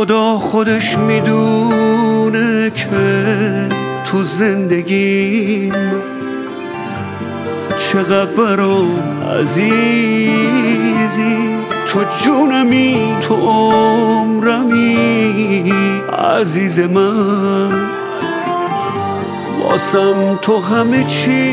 خدا خودش میدونه که تو زندگیم چقدر برام عزیزی. تو جونمی، تو عمرمی، عزیز من، واسم تو همه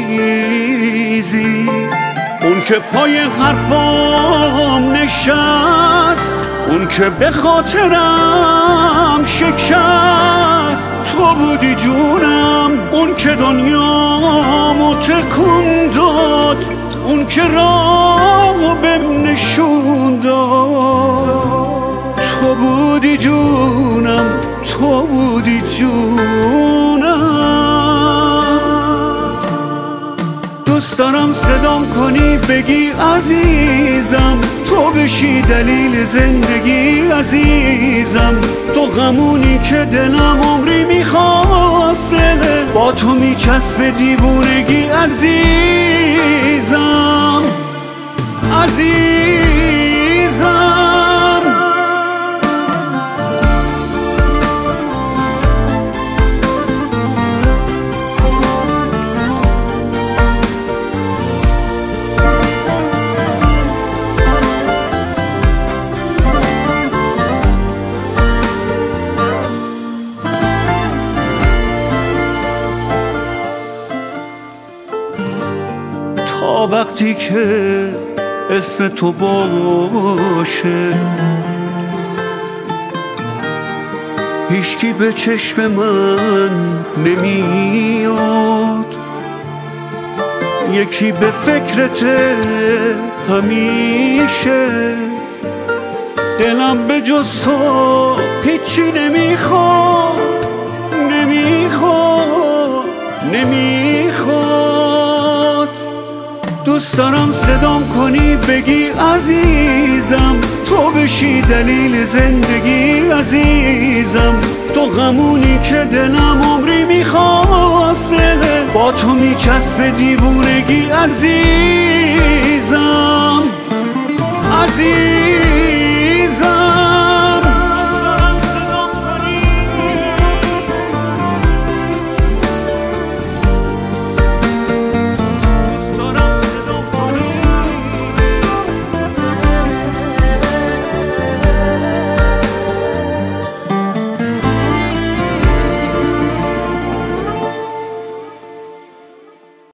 چیزی. اون که پای حرفام نشست، اون که به خاطرم شکست، تو بودی جونم. اون که دنیامو تکون داد، اون که راهو بهم نشون داد، تو بودی جونم، تو بودی جونم. دوست دارم صدام کنی بگی عزیزم، تو بشی دلیل زندگی عزیزم. تو غمونی که دلم عمری میخواسته، با تو میچسبه دیوونگی عزیزم، عزیزم. تا وقتی که اسم تو باشه، هیچکی به چشم من نمیاد. یکی به فکرته همیشه، دلم به جز تو هیچی نمیخواد، نمیخواد، نمیخواد. دوست دارم صدام کنی بگی عزیزم، تو بشی دلیل زندگی عزیزم. تو غمونی که دلم عمری میخواسته، با تو میچسبه دیوونگی عزیزم، عزیزم.